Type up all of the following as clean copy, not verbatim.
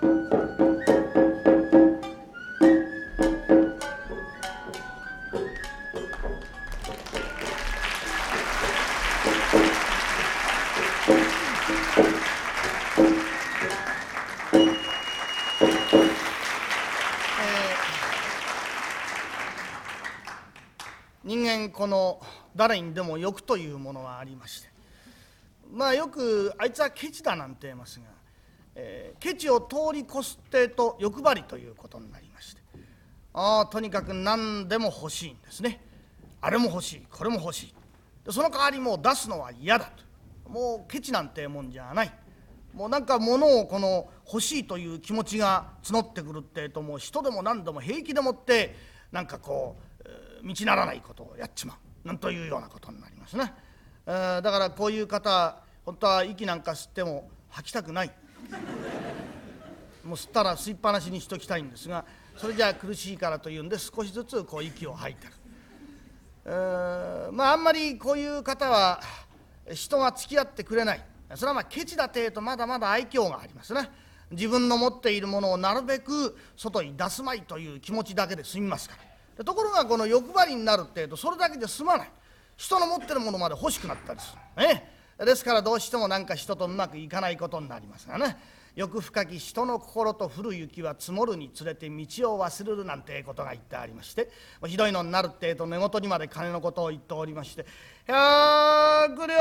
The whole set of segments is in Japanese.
人間この誰にでも欲というものがありまして、よくあいつはケチだなんて言いますが、ケチを通り越すってと欲張りということになりまして、とにかく何でも欲しいんですね。あれも欲しい、これも欲しい。でその代わりもう出すのは嫌だと。もうケチなんてもんじゃない。もうなんか物をこの欲しいという気持ちが募ってくるってと、もう人でも何でも平気でもってなんかこう道ならないことをやっちまうなんというようなことになりますね。だからこういう方、本当は息なんか吸っても吐きたくない。もう吸ったら吸いっぱなしにしときたいんですが、それじゃ苦しいからというんで少しずつこう息を吐いてる。あんまりこういう方は人が付き合ってくれない。それはケチだてとまだまだ愛嬌がありますね。自分の持っているものをなるべく外に出すまいという気持ちだけで済みますから。ところがこの欲張りになるってえとそれだけで済まない。人の持ってるものまで欲しくなったりする、ですからどうしてもなんか人とうまくいかないことになりますがね。欲深き人の心と降る雪は積もるにつれて道を忘れるなんてことが言ってありまして、ひどいのになるってえと寝言にまで金のことを言っておりまして、100両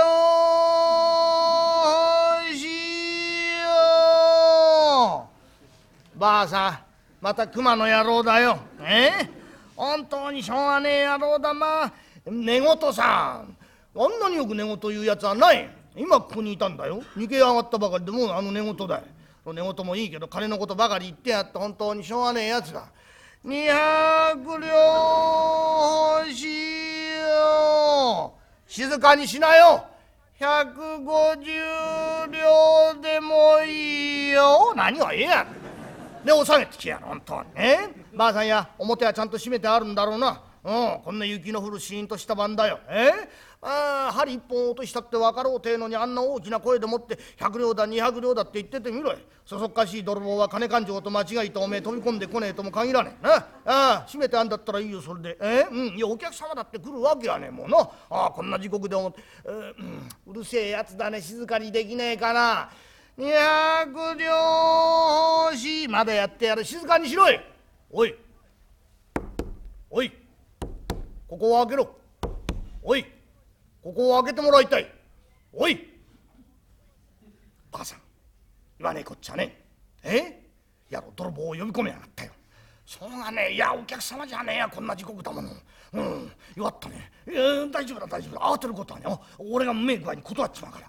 欲しいよ。ばあさん、また熊の野郎だよ。本当にしょうがねえ野郎だ。寝言さん、あんなによく寝言言うやつはない。今ここにいたんだよ。逃げ上がったばかりでもう寝言だよ。寝言もいいけど金のことばかり言ってやって本当にしょうがねえやつだ。200両欲しいよ。静かにしなよ。150両でもいいよ。何がええやん。で収めてきやろ本当に。ばあさんや、表はちゃんと閉めてあるんだろうな。こんな雪の降るシーンとした晩だよ。針一本落としたって分かろうてえのに、あんな大きな声でもって100両だ200両だって言っててみろよ。そそっかしい泥棒は金勘定と間違いとおめえ飛び込んでこねえとも限らねえな。閉めてあんだったらいいよそれで。いやお客様だって来るわけやねえもんな。こんな時刻でもうるせえやつだね。静かにできねえかな。200両欲しい。まだやってやる。静かにしろい。おいおい、ここを開けろ。おい、ここを開けてもらいたい。おい。ばあさん、言わねえこっちゃねえ。やろ泥棒を呼び込めやがったよ。しょうがねえ。いやお客様じゃねえや、こんな時刻だもの。弱ったね。大丈夫だ大丈夫だ。慌てることはね、俺が目具合に断っちまうから。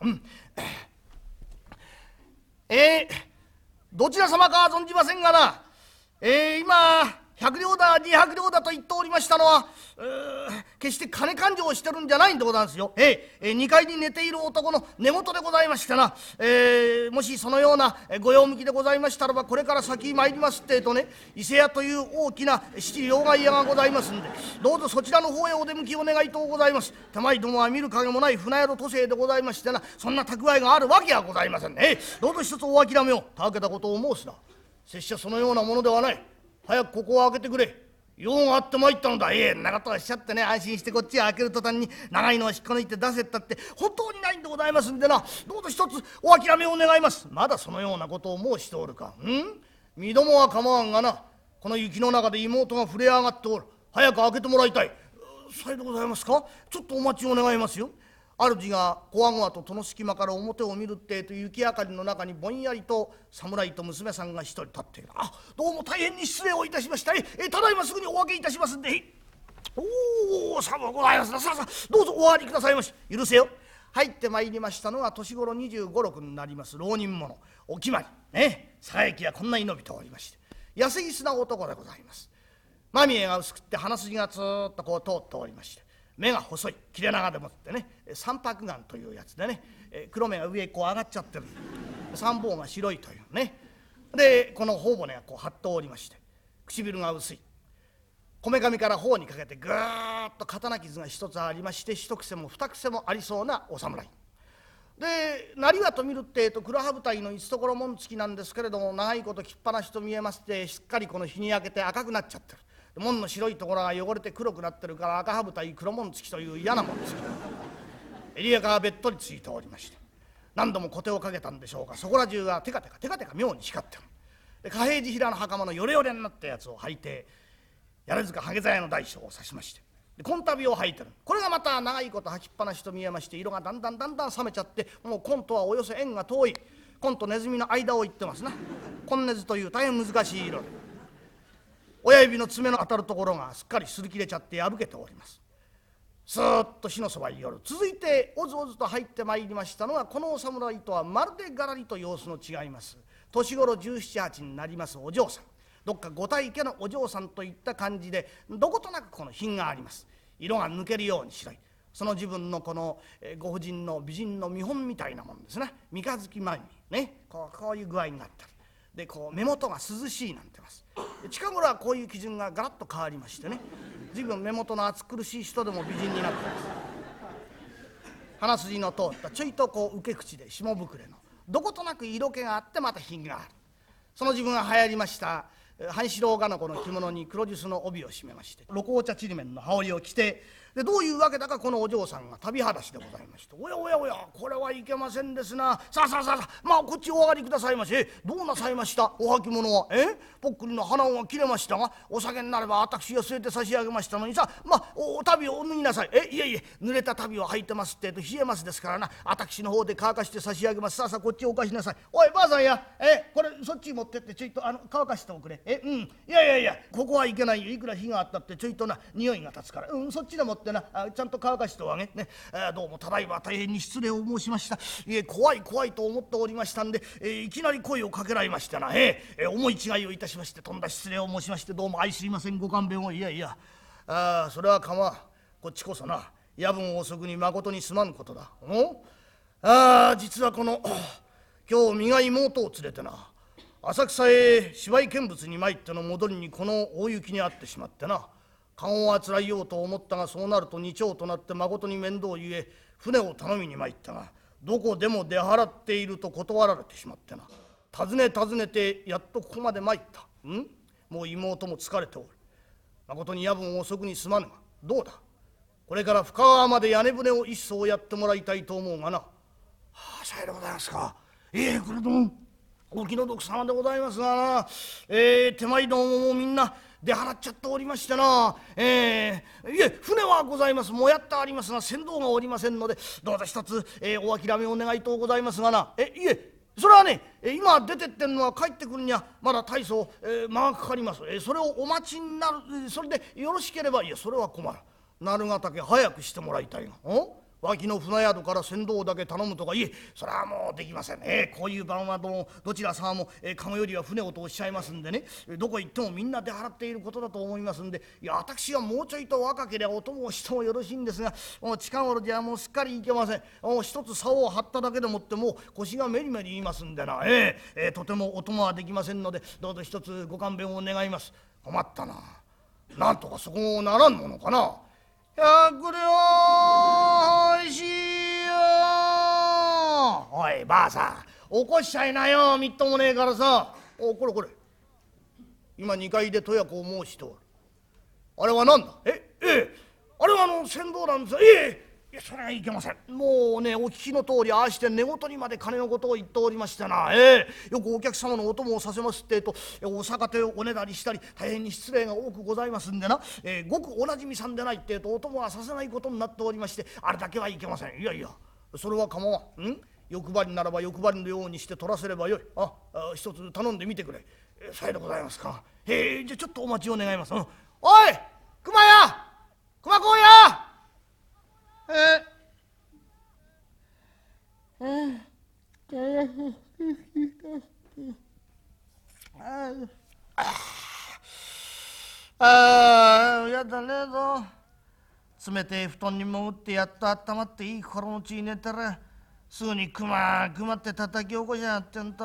どちら様か存じませんがな、今100両だ200両だと言っておりましたのは、決して金勘定をしてるんじゃないんでございますよ。2階に寝ている男の寝言でございましてな、もしそのようなご用向きでございましたらば、これから先参りますってえとね、伊勢屋という大きな七両替屋がございますんで、どうぞそちらの方へお出向きを願いとうございます。手前どもは見る影もない船宿都政でございましてな、そんな蓄えがあるわけはございませんね。どうぞ一つお諦めを。たわけたことを申すな。拙者そのようなものではない。早くここを開けてくれ。用があって参ったのだ。んなことをおっしゃってね、安心してこっちを開ける途端に長いのを引っこ抜いて出せったって本当にないんでございますんでな、どうぞ一つお諦めを願います。まだそのようなことを申しておるか。身どもは構わんがな、この雪の中で妹が触れ上がっておる。早く開けてもらいたい。さようでございますか。ちょっとお待ちを願いますよ。主がこわごわと戸の隙間から表を見るってえと、雪明かりの中にぼんやりと侍と娘さんが一人立っている。どうも大変に失礼をいたしました。ただいますぐにお開けいたしますんで。さようございますな。さあどうぞお上がりくださいまし。許せよ。入ってまいりましたのは年頃25、6になります浪人者お決まり佐伯はこんなに伸びておりまして、痩せぎすな男でございます。まみえが薄くって鼻筋がつーっとこう通っておりまして、目が細い切れ長でもってね、三白眼というやつでね、黒目が上へこう上がっちゃってる。三方が白いというね。でこの頬骨がこう張っておりまして、唇が薄い。こめかみから頬にかけてぐーっと刀傷が一つありまして、一癖も二癖もありそうなお侍。 で成はと見るって黒羽舞台の五所紋付きなんですけれども、長いこと着っぱなしと見えまして、しっかりこの日に焼けて赤くなっちゃってる。門の白いところが汚れて黒くなってるから、赤羽舞台黒紋付きという嫌な紋付き。襟垢がべっとりついておりまして、何度も小手をかけたんでしょうか、そこら中がテカテカ妙に光ってる。で貨幣地平の袴のヨレヨレになったやつを履いて、柳塚ハゲザヤの大将を指しまして、で紺旅を履いてる。これがまた長いこと履きっぱなしと見えまして、色がだんだん冷めちゃって、もう紺とはおよそ縁が遠い。紺とネズミの間を言ってますな。紺ネズという大変難しい色で、親指の爪の当たるところがすっかり擦り切れちゃって破けております。スーッと火のそばに寄る。続いておずおずと入ってまいりましたのは、このお侍とはまるでがらりと様子の違います。年頃17、8になりますお嬢さん、どっかご大家のお嬢さんといった感じで、どことなくこの品があります。色が抜けるように白い。その自分のこのご婦人の美人の見本みたいなもんですね。三日月前にね、こういう具合になったりで、目元が涼しいなんてます。近頃はこういう基準がガラッと変わりましてね、随分目元の暑苦しい人でも美人になってます。鼻筋の通ったちょいと受け口で下膨れの、どことなく色気があってまた品がある。その自分が流行りました半四郎がのこの着物に黒ジュスの帯を締めまして、露紅茶ちりめんの羽織を着て、でどういうわけだかこのお嬢さんが旅裸足でございまして、おやおやおや、これはいけませんですな。さあまあこっちお上がりくださいまし。どうなさいましたお履物は。ぽっくりの鼻緒が切れましたが、お酒になれば私が据えて差し上げましたのにさ、まあお足袋を脱ぎなさい。いえ濡れた足袋を履いてますって冷えますですからな、私の方で乾かして差し上げます。さあこっちお貸しなさい。おいばあさんや、これそっち持ってってちょいと乾かしておくれ。いやここはいけないよ。いくら火があったってちょいとな匂いが立つから、そっちでもってなちゃんと乾かしておあげね。どうもただいま大変に失礼を申しました。怖いと思っておりましたんで、いきなり声をかけられましてな、思い違いをいたしまして、とんだ失礼を申しまして、どうも愛すいませんご勘弁を。いやそれは構わん。こっちこそな夜分遅くにまことにすまんことだ。実はこの今日身が妹を連れてな浅草へ芝居見物に参っての戻りにこの大雪に遭ってしまってな、顔をあつらいようと思ったが、そうなると二丁となってまことに面倒ゆえ船を頼みに参ったが、どこでも出払っていると断られてしまってな、訪ねてやっとここまで参った。もう妹も疲れておる。まことに夜分遅くにすまぬが、どうだこれから深川まで屋根船を一艘やってもらいたいと思うがな。さようでございますか。これどうもお気の毒様でございますがな、手前どももみんな出払っちゃっておりましてな、船はございます。もやってありますが船頭がおりませんので、どうぞ一つ、お諦めを願いとうございますがな。それはね、今出てってんのは帰ってくるにはまだ大層、間がかかります。それをお待ちになる、それでよろしければ。それは困る。鳴ヶ岳早くしてもらいたいが。脇の船宿から船頭だけ頼むとか、それはもうできません。こういう晩はどちら様も籠よりは船をとおっしゃいますんでね、どこ行ってもみんな出払っていることだと思いますんで、私はもうちょいと若ければお供をしてもよろしいんですが、もう近頃じゃもうすっかりいけません。一つ竿を張っただけでもってもう腰がメリメリ言いますんでな、とてもお供はできませんので、どうぞ一つご勘弁を願います。困ったな。なんとかそこをならんものかな。100両おいしいよ。おいばあさん起こしちゃいなよ。みっともねえからさ。これ今2階でとやこを申しておる。あれは何だ。あれは船頭なんですよ。それはいけません。もうねお聞きの通り、ああして寝言にまで金のことを言っておりましてな、よくお客様のお供をさせますってとお酒手をおねだりしたり大変に失礼が多くございますんでな、ごくおなじみさんでないってとお供はさせないことになっておりまして、あれだけはいけません。それは構わん。欲張りならば欲張りのようにして取らせればよい。一つ頼んでみてくれ。さようでございますか。じゃあちょっとお待ちを願います。おい熊公ややだねえぞ。冷てえ布団に潜ってやっと温まっていい心持ちに寝たらすぐにクマって叩き起こしやがってんと。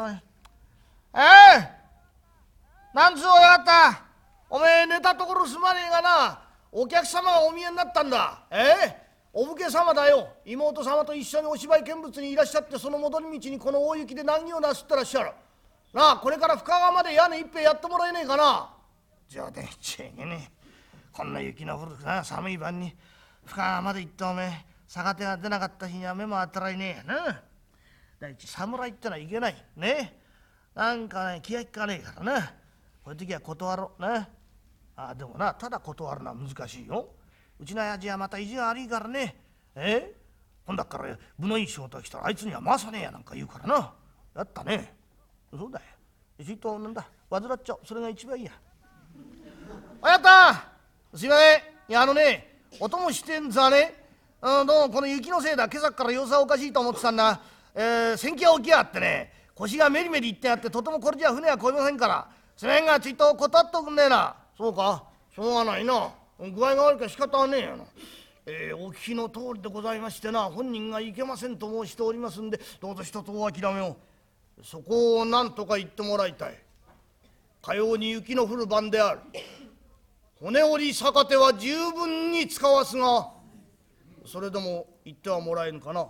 なんつう親方、おめえ寝たところすまねえがな、お客様がお見えになったんだ。 お武家様だよ。妹様と一緒にお芝居見物にいらっしゃって、その戻り道にこの大雪で難儀をなすってらっしゃる。なあ、これから深川まで屋根一杯やってもらえねえかな。冗談言っちゃいけねえ。こんな雪の降るな寒い晩に深川まで行っておめえ逆手が出なかった日には目も当たらいねえやな。第一侍ってのはいけないね。なんかね気が利かねえからな。こういう時は断ろうな。あでもな、ただ断るのは難しいよ。うちの親父はまた意地が悪いからね。今度から部のいい仕事が来たらあいつには回さねえやなんか言うからな。やったね。そうだよ。ちょいとなんだ患っちゃう。それが一番いいや。あやったすいません。いやお供してんざね。どうもこの雪のせいだ。今朝から様子はおかしいと思ってたんだ。船気が起きやがってね、腰がメリメリいってやって、とてもこれじゃ船は越えませんから、すめんがちょいと断っとくんねえな。そうか、しょうがないな。具合が悪いから仕方はねえやな。お聞きの通りでございましてな、本人がいけませんと申しておりますんで、どうぞ一つお諦めを。そこを何とか言ってもらいたい。かように雪の降る晩である。骨折り逆手は十分に使わすが、それでも言ってはもらえんかな。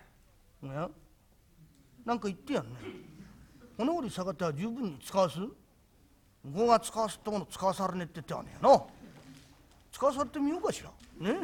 なんか言ってやんね。骨折り逆手は十分に使わす。向こうが使わすってもの使わされねえって言ってはねえな。使わされてみようかしらね。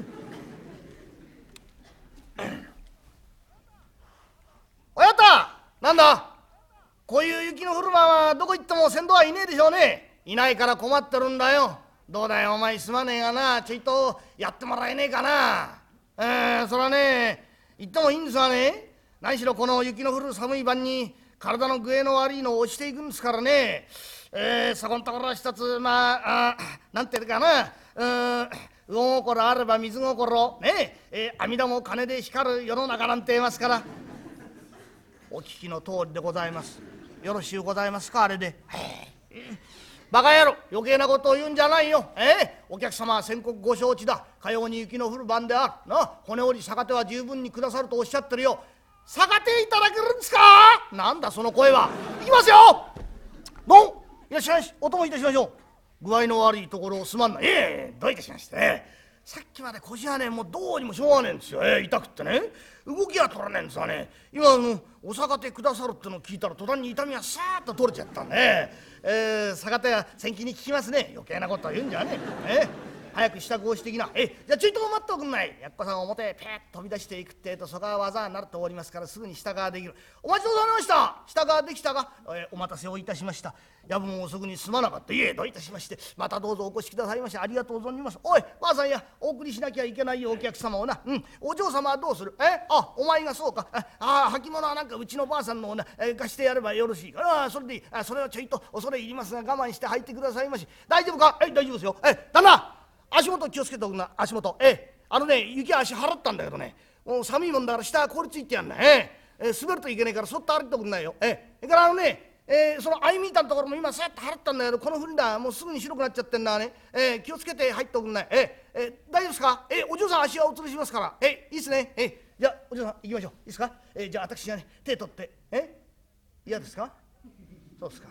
おやったなんだ、こういう雪の降る晩はどこ行っても船頭はいねえでしょうね。いないから困ってるんだよ。どうだよお前すまねえがな、ちょいとやってもらえねえかな。そらね言ってもいいんですがね、何しろこの雪の降る寒い晩に体の具合の悪いのを押していくんですからね。そこのところは一つなんていうかな、魚心あれば水心ね阿弥陀も金で光る世の中なんて言いますから。お聞きの通りでございます。よろしゅうございますかあれで。バカ野郎余計なことを言うんじゃないよ。お客様は先刻ご承知だ。かように雪の降る晩であるな。骨折り逆手は十分にくださるとおっしゃってるよ。逆手いただけるんですか。なんだその声は。いきますよ。どういらっしゃいまし。お供いたしましょう。具合の悪いところをすまんな。どういたしまして。さっきまで腰はねもうどうにもしょうがねえんですよ。痛くってね動きは取らねえんですがね、今お逆手くださるってのを聞いたら途端に痛みがさーっと取れちゃったね。逆手は先気に効きますね。余計なことは言うんじゃねえ。早く支度をしてきな。じゃあちょいと待っておくんない。やっこさん表へペッと飛び出していくってえとそこは技になるとおりますからすぐに支度ができる。お待ちどうされました。支度ができたか。お待たせをいたしました。夜分遅くにすまなかった。どういたしまして。またどうぞお越しくださいましてありがとう存じます。おいばあさんやお送りしなきゃいけないよお客様をな。お嬢様はどうする。お前がそうか。履物はなんかうちのばあさんのをな貸してやればよろしいから。それでいい。それはちょいと恐れ入りますが我慢して履いてくださいまし。大丈夫か。大丈夫ですよ。旦那足元気をつけておくな。足元雪は足払ったんだけどねもう寒いもんだから下は凍りついてやんな。滑るといけねえからそっと歩いておくんないよ。それからその相みたいなところも今さっと払ったんだけどこのふりだもうすぐに白くなっちゃってんだね。気をつけて入っておくんない。大丈夫ですか。お嬢さん足はおつりしますからいいっすね。じゃあお嬢さん行きましょう。いいですか。じゃあ私がね手取って嫌ですか。そうですか。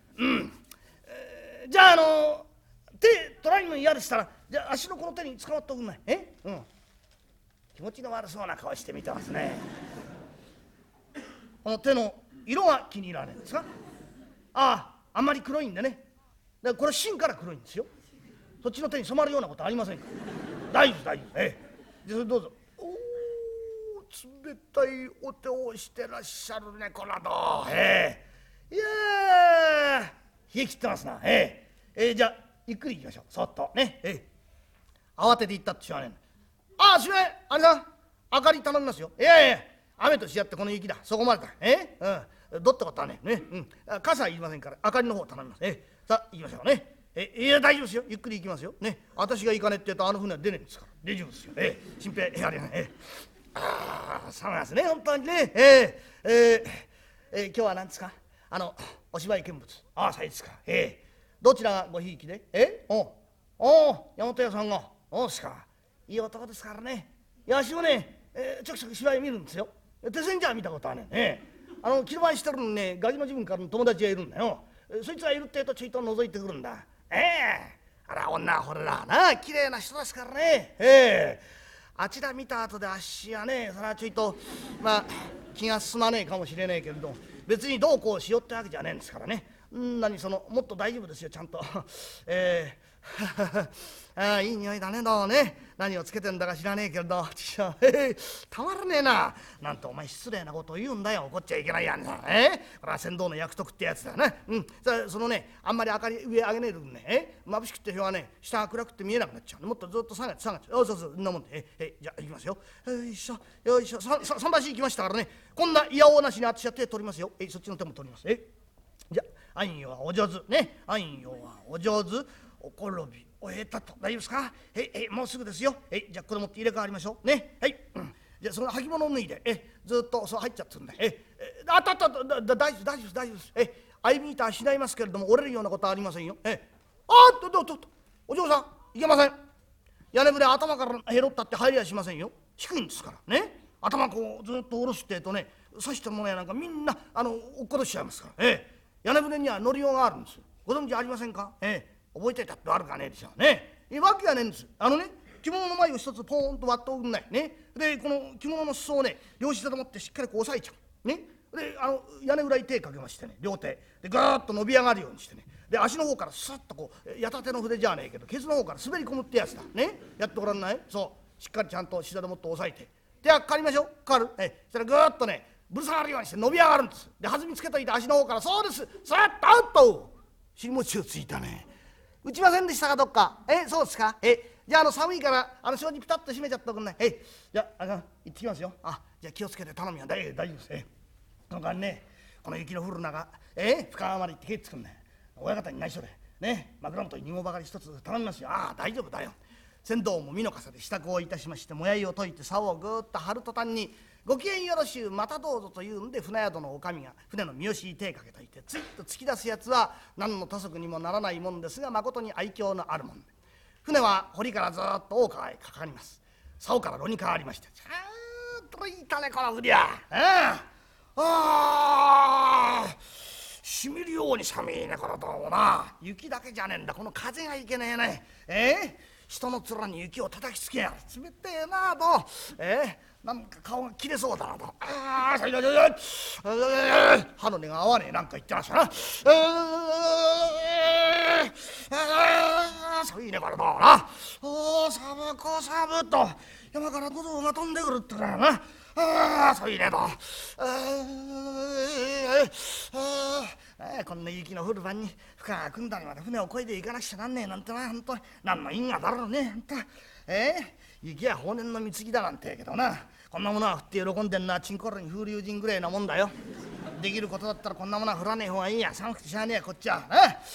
じゃあ手取られるの嫌でしたらじゃあ足のこの手に捕まっておくんない。気持ちの悪そうな顔して見てますね。この手の色が気に入らないんですか。あんまり黒いんでね。だからこれ芯から黒いんですよ。そっちの手に染まるようなことありませんか。大丈夫大丈夫。じゃあそれどうぞ。冷たいお手をしてらっしゃるねこのと。いや冷え切ってますな。じゃあゆっくり行きましょう。そっとね。慌てて行ったってしょうがねえ。すいませんあれさん明かり頼みますよ。雨としやってこの雪だそこまでだ。どってことはね傘いりませんから明かりの方頼みます。さあ行きましょうね。大丈夫ですよゆっくり行きますよね。私が行かねえって言うと船は出ねえんですから大丈夫ですよ。心配ありません。寒いですね本当にね。今日は何ですかお芝居見物。そうですか。どちらがごひいきで。大和屋さんが。そうですか。いい男ですからね。わしもねちょくちょく芝居見るんですよ。手線じゃ見たことはね着る前してるのにねガキの自分からの友達がいるんだよ。そいつがいるってえとちょいと覗いてくるんだ。あら女はほれらな綺麗な人ですからね。 あちら見た後であっしはね、それはちょいとまあ気が進まねえかもしれねえけれど、別にどうこうしようってわけじゃねえんですからね。何そのもっと大丈夫ですよちゃんとああいい匂いだねどうね、何をつけてんだか知らねえけれどたまらねえな、なんてお前失礼なことを言うんだよ、怒っちゃいけないやんな。これは船頭の役得ってやつだな。そのねあんまり明かり上上げねえでくんね、眩しくって日はね下が暗くって見えなくなっちゃう、もっとずっと下がってそうそうそんなもんでじゃあ行きますよ。よいしょよいしょ桟橋行きましたからね、こんないやおうなしに私は手取りますよ。そっちの手も取ります。じゃあんよはお上手ね、あんよはお上手、おころびおへたと大丈夫ですか。もうすぐですよ。じゃあこれ持って入れ替わりましょうね。じゃあその履物を脱いでずっとそう入っちゃってるんだ。あった大丈夫ですあいみたはしないますけれども折れるようなことはありませんよ。お嬢さんいけません。屋根船頭からへろったって入りはしませんよ。低いんですからね。頭こうずっと下ろしてとね、刺したものやなんかみんな落っことしちゃいますから。屋根船には乗りようがあるんです。ご存知ありませんか。覚えてたってあるかねえでしょうね。わけがねえんです。着物の前を一つポーンと割っておくんないね。でこの着物の裾をね両膝で持ってしっかりこう押さえちゃうね。で屋根裏に手かけましてね、両手でぐーっと伸び上がるようにしてね、で足の方からスッとこうやたての筆じゃねえけどケツの方から滑り込むってやつだね。やってごらんない。そうしっかりちゃんと膝でもって押さえて、手はかかりましょう。かかる。そしたらぐーっとねぶら下がるようにして伸び上がるんです。で弾みつけといて足の方からそうです、スッとアウト。尻餅をついたね。打ちませんでしたかどっか。そうですか。じゃあ寒いから障子ピタッと閉めちゃっておくんない。じゃあ行ってきますよ。じゃあ気をつけて頼みよ。大丈夫です。その間にねこの雪の降る中深川まで行って帰ってくんね。親方に内緒でね枕元に2合ばかり一つ頼みますよ。大丈夫だよ。船頭も身の笠で支度をいたしまして、もやいを解いて竿をぐーっと張る途端にご機嫌よろしゅうまたどうぞというんで船宿のおかみが船の三好に手かけといてついっと突き出すやつは何の他足にもならないもんですが、まことに愛嬌のあるもんで、船は堀からずっと大川へかかります。竿から炉に変わりまして、といたねこの船は。しみるように寒いねこれどうもな。雪だけじゃねえんだ、この風がいけねえね。人の面に雪を叩きつけやる。冷てえなと。なんか顔が切れそうだなと。歯の根が合わねえなんか言ってましたな。そういいねこれどうな。寒くと山から鼓動が飛んでくるってからな。そういいねと。こんな雪の降る晩に深川くんだりまで船を越えて行かなくちゃなんねえなんてな、本当に何の因果だろうね。雪は法然の貢ぎだなんて言うけどな、こんなものは降って喜んでんのはチンコロに風流人ぐらいなもんだよ。できることだったらこんなものは降らねえ方がいいや。寒くてしゃあねえやこっちは。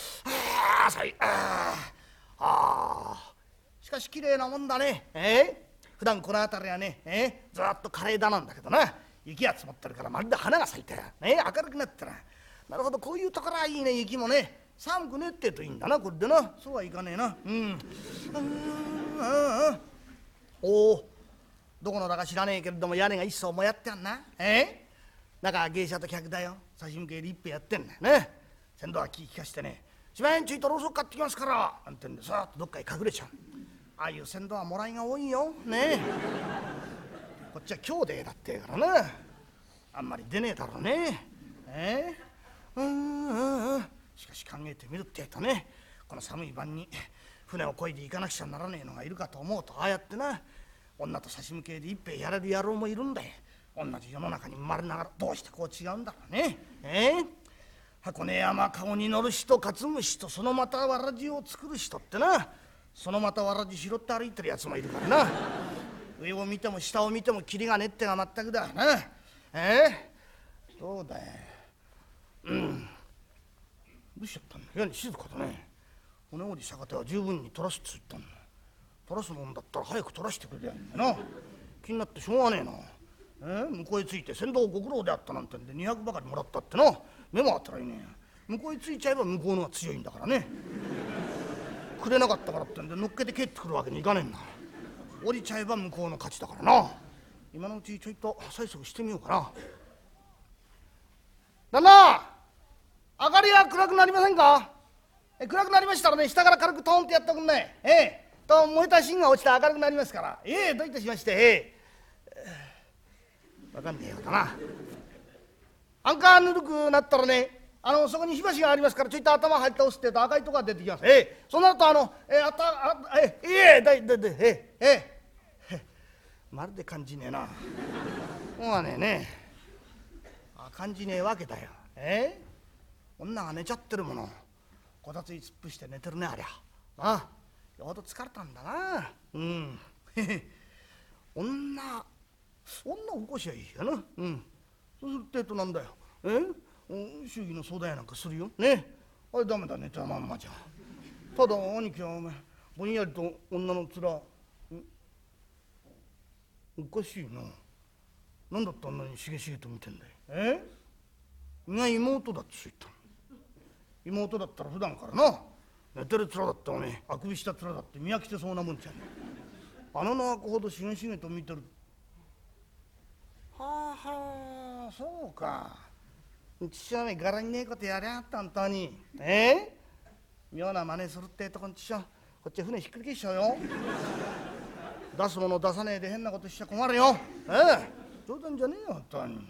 しかし綺麗なもんだね。普段この辺りはねずっと枯れ枝なんだけどな、雪が積もってるからまるで花が咲いて明るくなってなるほどこういうところはいいね。雪もね寒くねってといいんだなこれでな。そうはいかねえな。どこのだか知らねえけれども屋根が一層もやってやんな。中は芸者と客だよ。差し向けで一杯やってんだよね。船頭は気利かしてね、しまいんちょいとろうそく買ってきますからなんてんでさーっとどっかへ隠れちゃう。ああいう船頭はもらいが多いよね。こっちは兄弟だってからな、あんまり出ねえだろうね。しかし考えてみるってえとね、この寒い晩に船を漕いで行かなくちゃならねえのがいるかと思うと、ああやってな女と差し向けで一杯やれる野郎もいるんだよ。同じ世の中に生まれながらどうしてこう違うんだろうね。箱根山顔に乗る人担ぐ人、そのまたわらじを作る人ってな、そのまたわらじ拾って歩いてるやつもいるからな。上を見ても下を見てもキリがねってが全くだな。そうだよ。どうしちゃったんだ。部屋に静かだね。骨折り逆手は十分に取らすって言ったんだ。取らすもんだったら早く取らしてくれりゃいいんだな。気になってしょうがねえな。向こうへついて船頭ご苦労であったなんてんで200ばかりもらったってな。目もあったらいいね。向こうへついちゃえば向こうのが強いんだからね。くれなかったからってんで乗っけて帰ってくるわけにいかねえんだ。降りちゃえば向こうの勝ちだからな。今のうちちょいと催促してみようかな。旦那、明かりは暗くなりませんか。暗くなりましたらね、下から軽くトーンってやっておくんね。 と燃えた芯が落ちて明るくなりますから。どういたしまして。わかんねえようだな。あんかぬるくなったらね、そこに火箸がありますから、ちょいと頭入って押すってと赤いとこが出てきます。その後まるで感じねえな。そうはねえね。感じねえわけだよ。女が寝ちゃってるもの。こたつに突っ伏して寝てるね、ありゃ。よほど疲れたんだな。女を起こしゃいいやな。そうするってなんだよ。祝儀の相談やなんかするよ。あれダメだ、寝たまんまじゃ。ただ兄貴はお前ぼんやりと女の面おかしいな。何だったあんなにしげしげと見てんだよ。意外妹だって言ったの。妹だったら普段からな、寝てる面だっておめえあくびした面だって見飽きてそうなもんじゃねえ。穴の開くほどしげしげと見てる。はあそうか。父はね柄にねえことやりゃったんたに。妙な真似するってとこに父はこっち船ひっくり消しちゃうよ。出すもの出さねえで変なことしちゃ困るよ。冗談じゃねえよ本当に。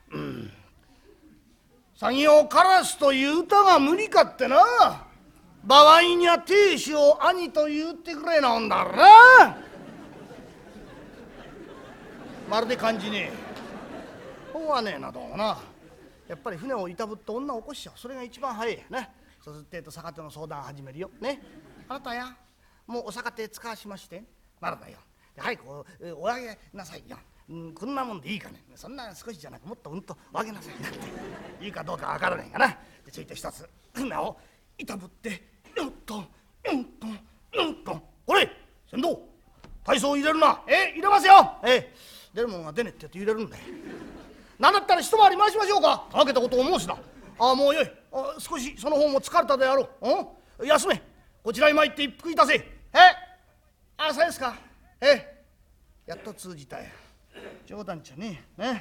作業カラスという歌が無理かってな。場合には亭主を兄と言ってくれなんだろな。まるで感じねえ。ほうはねえなどうもな。やっぱり船をいたぶって女を起こしちゃう。それが一番早いね。そうすると酒手の相談始めるよ。あなたやもうお酒手使わしましてまだだよ。早くおあげなさいよ。こんなもんでいいかね。そんな少しじゃなくもっとおあげなさいなんていいかどうかわからないがな。ちょいと一つ船をいたぶってほれ船頭体操入れるな。入れますよ。出るもんが出ねってやって入れるんだよ。なんだったら一回り回しましょうか。たわけたことを申すな。もうよい。少しその方も疲れたであろう。休め。こちらに参って一服いたせ。そうですか。やっと通じたよ。冗談じゃねえ。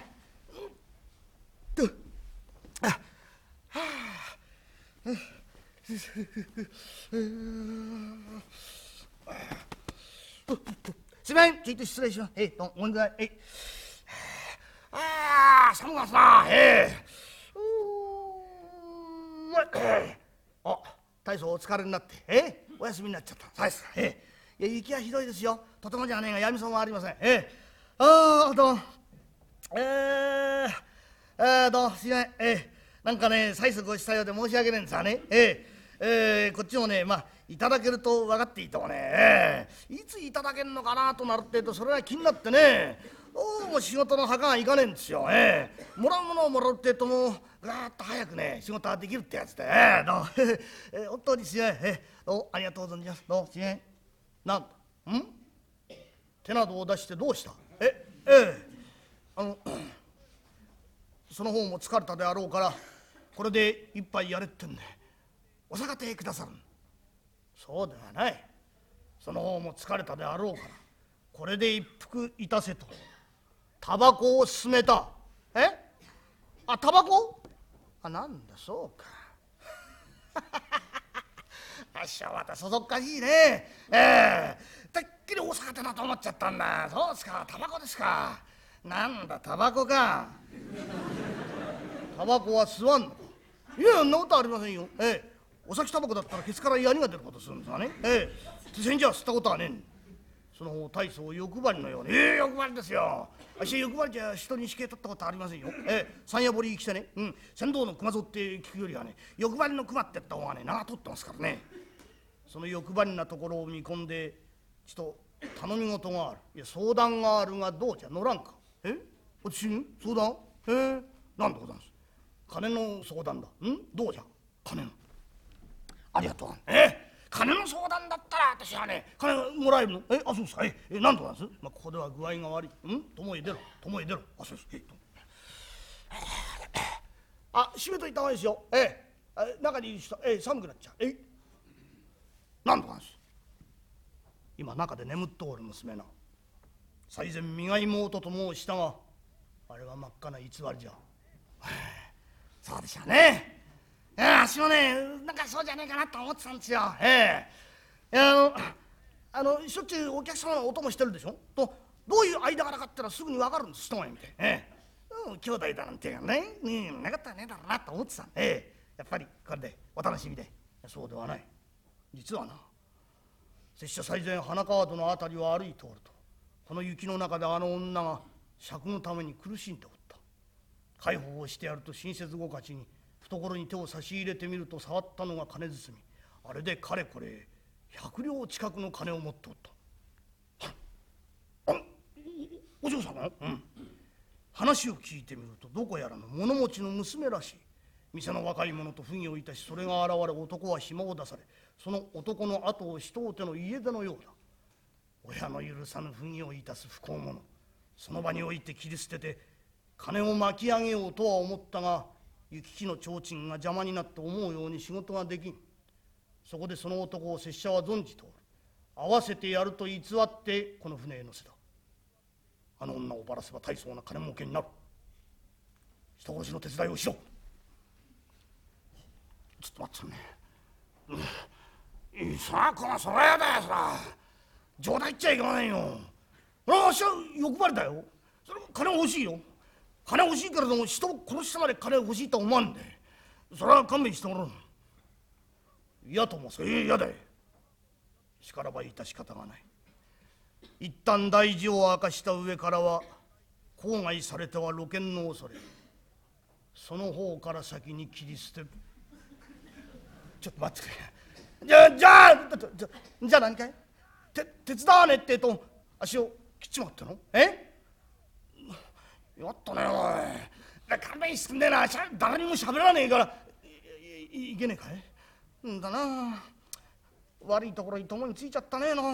すみません、ちょいと失礼します。どうもお願い。寒かったな。大層お疲れになってお休みになっちゃった。そうですか。いや雪はひどいですよ。とてもじゃねえがやみそうもありません。どうすいません。なんかね催促をしたようで申し訳ないんですがね。こっちもねいただけると分かっていてもねいついただけるのかなとなるってえとそれが気になってねどうも仕事の墓がいかねえんですよ。もらうものをもらうってえともうガーッと早くね仕事ができるってやつで本当にすいません。どうありがとうございます。どうすいません。なんだ手などを出してどうした。その方も疲れたであろうからこれで一杯やれってんでお酒手くださる。そうではない。その方も疲れたであろうからこれで一服いたせとタバコを勧めた。タバコなんだそうか。あっしゃまたそそっかしいね。てっきりお酒だと思っちゃったんだ。そうですか、タバコですか。なんだタバコか。タバコは吸わんのか。いやそんなことありませんよ。お先タバコだったらケツから槍が出ることするんですがね。せんじゃ吸ったことはねえ。その方大層欲張りのように。欲張りですよ。あっし欲張りじゃ人に死刑取ったことありませんよ。山谷堀に来てね、船頭の熊蔵って聞くよりはね欲張りの熊って言った方がね長取ってますからね。その欲張りなところを見込んでちょっと頼み事がある。いや相談があるがどうじゃ乗らんか。私に相談。なんでございます。金の相談だ。どうじゃ金の。ありがとう。金の相談だったら私はね金もらえるの。そうですか。なんでございます。ここでは具合が悪い。友へ出ろ友へ出ろ。そうです。閉めといた方がいいですよ。中にいる人寒くなっちゃう。なんでございます。今中で眠っておる娘な最前身が妹と申したがあれは真っ赤な偽りじゃ。そうでしょうね。あっしもねなんかそうじゃねえかなと思ってたんですよ。 しょっちゅうお客様のお供してるでしょと、どういう間柄かってのはすぐに分かるんです、一目見て。兄弟だなんていうね、なかったらねえだろうなと思ってた。やっぱりこれでお楽しみで。そうではない。実はな、拙者最前花川戸の辺りを歩いておると、この雪の中であの女が酌のために苦しんでおった。介抱をしてやると親切ごかちに懐に手を差し入れてみると、触ったのが金包み。あれでかれこれ100両近くの金を持っておった。お嬢様、話を聞いてみると、どこやらの物持ちの娘らしい。店の若い者と不義をいたし、それが現れ、男は暇を出され、その男の後を人を手の家出のようだ。親の許さぬ不義をいたす不幸者、その場において切り捨てて金を巻き上げようとは思ったが、行き来の提灯が邪魔になって思うように仕事ができん。そこでその男を拙者は存じておる。会わせてやると偽ってこの船へ乗せた。あの女をばらせば大層な金儲けになる。人殺しの手伝いをしろ。ちょっと待ってね。さあこのそらやだよ、そら冗談言っちゃいけませんよ。あっしは欲張りだよ。それ金欲しいよ。金欲しいけれども、人を殺してまで金欲しいとは思わんで、それは勘弁してもらう。嫌ともせえ、嫌だよ。しからば致し方がない。一旦大事を明かした上からは、口外されては露見の恐れ、その方から先に切り捨てる。ちょっと待ってくれ。じゃあ何かい、手伝わねえってと足を切っちまったの？やったねおい。勘弁してくんねえな。誰にも喋らねえからいけねえかい。んだな、悪いところに共についちゃったねえの。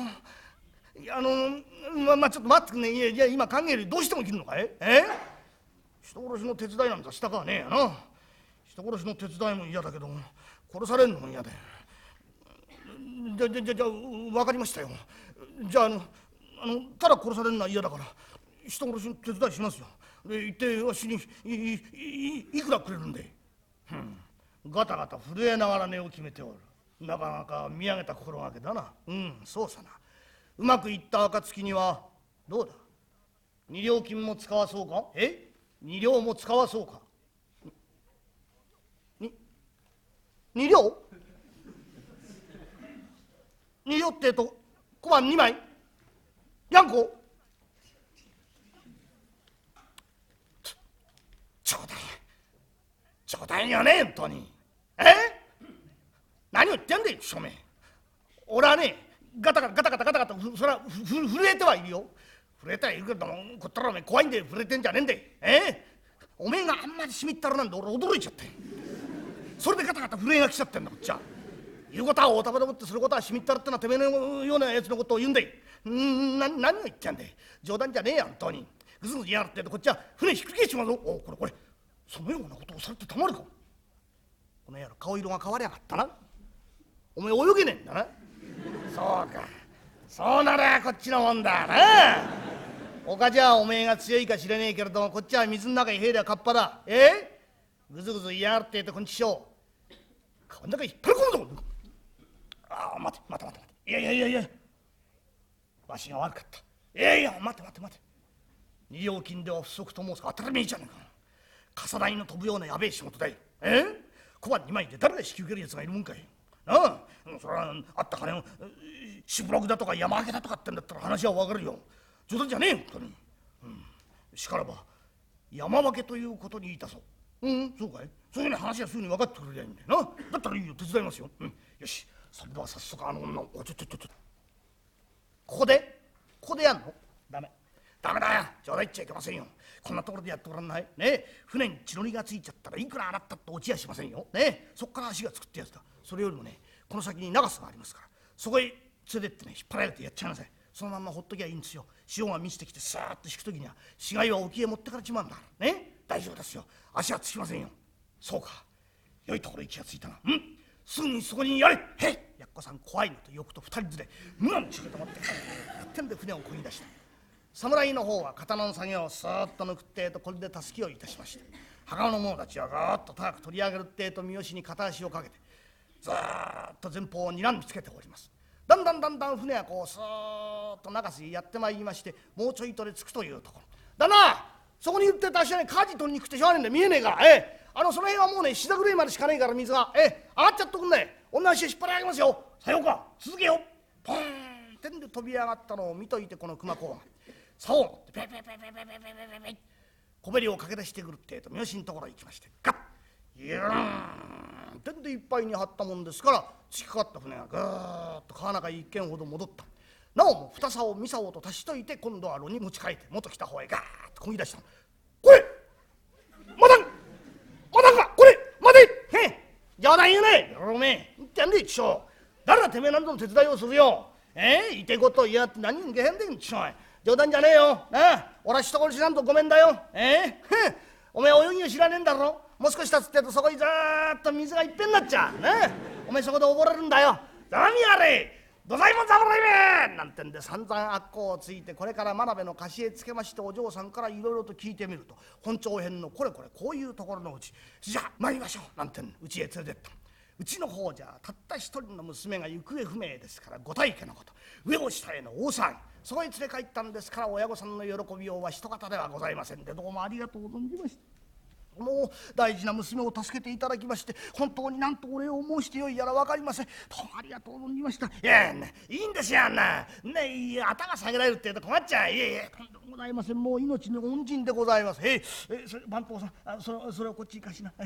ちょっと待ってくんねえ。いや今考える。どうしても切るのかい？人殺しの手伝いなんかしたかねえやな。人殺しの手伝いも嫌だけど、殺されるのも嫌だよ。じゃ分かりましたよ。じゃあただ殺されるのは嫌だから人殺しの手伝いしますよ。で行ってわしにいくらくれるんで。ガタガタ震えながら値を決めておる。なかなか見上げた心がけだな。そうさな。うまくいった暁にはどうだ、二両金も使わそうか。二両も使わそうか。二両二両って小判2枚やんこ。冗談よね、本当に。何を言ってんだよ、署名。俺はね、ガタガタそれは震えてはいるよ。震えてはいるけども、こったらおめえ怖いんで震えてんじゃねえんで。おめえがあんまりしみったらなんで俺驚いちゃって。それでガタガタ震えが来ちゃってんだ、こっちは。言うことはおたばでもってすることはしみったらってのはてめえのようなやつのことを言うんで。何を言ってんだよ。冗談じゃねえや、本当に。ぐずぐずやがってこっちは船ひっくり返しちまうぞ。これそのようなことをされてたまるか。この野郎顔色が変わりやがったな。お前泳げねえんだな。そうか、そうならこっちのもんだな。他じゃおめえが強いか知れねえけれども、こっちは水の中に入りゃカッパだ。ぐずぐず嫌がってこんちしょう。こん中に引っ張り込むぞ。待て。いやわしが悪かった。待て。二両金では不足と申すか。当たり前じゃねえか。笠台の飛ぶようなやべえ仕事だよ。小判2枚で誰が引き受けるやつがいるもんかい。それはあった金をしぶらくだとか山分けだとかってんだったら話は分かるよ。冗談じゃねえよ本当に。しからば山分けということにいたそう。そうかい。そういうね話はすぐに分かってくれりゃいいんだよな。だったらいいよ、手伝いますよ。よし、それでは早速あの女をここでやんの？ダメだよ。冗談言っちゃいけませんよ。こんなところでやってごらんないね。船に血のりがついちゃったらいくら洗ったって落ちやしませんよね。そっから足がつくってやつだ。それよりもね、この先に長さがありますから、そこへ連れてってね、引っ張られてやっちゃいなさい。そのまんまほっときゃいいんですよ。潮が満ちてきてスーッと引く時には死骸は沖へ持ってからちまうんだね。大丈夫ですよ。足はつきませんよ。そうか、良いところに気がついたな。すぐにそこにやれ。やっこさん怖いのとよくと2人連れ無の仕事持ってやってんで船を漕ぎ出した。侍の方は刀の作業をスーッと抜くってこれでたすきをいたしまして、袴の者たちはガーッと高く取り上げるって三好に片足をかけてずーっと前方を睨みつけております。 だんだん船はこうスーッと中州へやってまいりまして、もうちょいとで着くというところだな。そこに言ってた人はね、舵取りに行くってしょうがねえんで見えねえから、その辺はもうね膝ぐらいまでしかねえから水が上がっちゃっとくんね。女足引っ張り上げますよ。さようか、続けよ。ポーンってんで飛び上がったのを見といて、この熊公が竿を持ってペペペペペペペペペ小べりを駆け出してくるってえと、三好のところへ行きまして、ガッユーンてんでいっぱいに張ったもんですから、突きかかった船がぐーっと川中へ一軒ほど戻った。なおも二竿三竿と足しといて、今度は炉に持ち替えて元来た方へガーッとこぎ出した。これまだかこれ待てへえ冗談言うねおめえ言ってんでいちしょ。誰がてめえ何度も手伝いをするよ。いてこと言いやって何人げへんでんちしょ。冗談じゃねえよなあ。俺は人殺しなんとごめんだよ。おめえ泳ぎを知らねえんだろ。もう少し経つってとそこにずーっと水がいっぺんになっちゃうな。おめえそこで溺れるんだよ。何やれ土左衛門侍めなんてんで散々あっこをついて、これから真鍋の貸しへつけまして、お嬢さんからいろいろと聞いてみると、本朝編のこれこういうところのうち、じゃあ参りましょうなんてんうちへ連れてった。うちの方じゃたった一人の娘が行方不明ですから、ご大家のこと上を下への大騒ぎ、そこへ連れ帰ったんですから、親御さんの喜びようは一方ではございませんで、どうもありがとう存じました。もう大事な娘を助けていただきまして、本当に何とお礼を申してよいやら分かりません。どうもありがとう存じました。いやね、いいんですよあんなね、頭下げられるって言うと困っちゃう。いえとんでもございません。もう命の恩人でございます。それ番頭さん、それをこっち行かしな。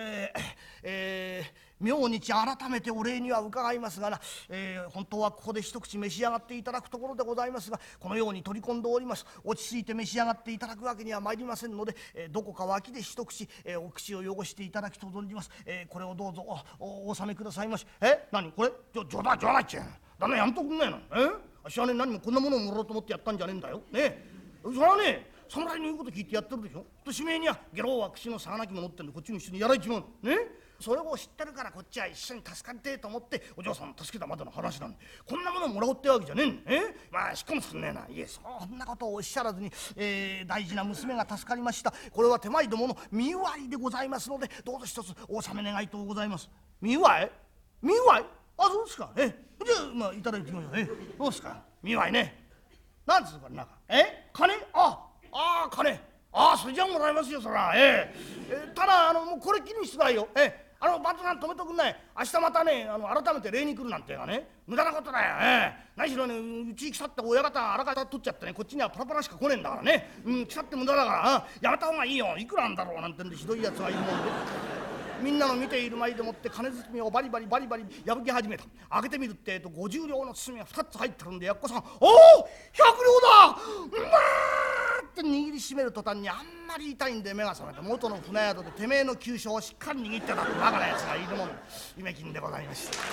明日改めてお礼には伺いますがな、本当はここで一口召し上がっていただくところでございますが、このように取り込んでおります。落ち着いて召し上がっていただくわけには参りませんので、どこか脇で一口、お口を汚していただきと存じます。これをどうぞ お納めくださいまし。何これ冗談っちゃ旦那やんとくんねえの。あっしはね、何もこんなものをもらおうと思ってやったんじゃねえんだよ。それはね、侍の言うこと聞いてやってるでしょ。としめえには下郎は口の差がなきものってんで、こっちに一緒にやられちまうね。それを知ってるから、こっちは一緒に助かりてえと思ってお嬢さんを助けたまでの話なんで、こんなものをもらおうってわけじゃねえん。まあしっかもすんねえな。いえ、そんなことをおっしゃらずに、大事な娘が助かりました。これは手前どもの身祝いでございますので、どうぞ一つお納め願いとうございます。身祝いあ、そうですか。じゃあまあいただいてみましょう。どうですか身祝いね。なんですかこれ中金。金。それじゃもらいますよそら。ただもうこれきりにしてくださいよ。バントさん止めとくんない。明日またね改めて礼に来るなんていうかね、無駄なことだよ。何しろね、うち来たって親方あらかた取っちゃってね、こっちにはパラパラしか来ねえんだからね。来たって無駄だからやめた方がいいよ。いくらなんだろうなんてんでひどいやつがいるもんで、みんなの見ている前でもって金包みをバリバリ破き始めた。開けてみるって50両の包みが2つ入ってるんで、やっこさん「おお100両だうまー!」って握りしめる途端にあんまり痛いんで目が覚めて、元の船宿でてめえの急所をしっかり握ってたバカなやつがいるもん。夢金でございました。あ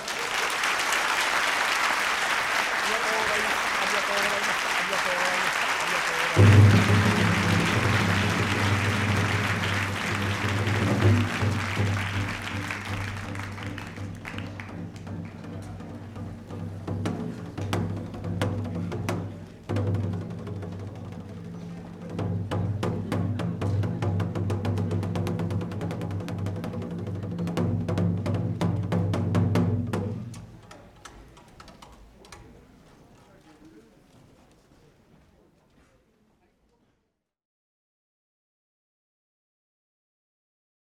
りがとうございます。ありがとうございます。ありがとうございます。ありがとうございます。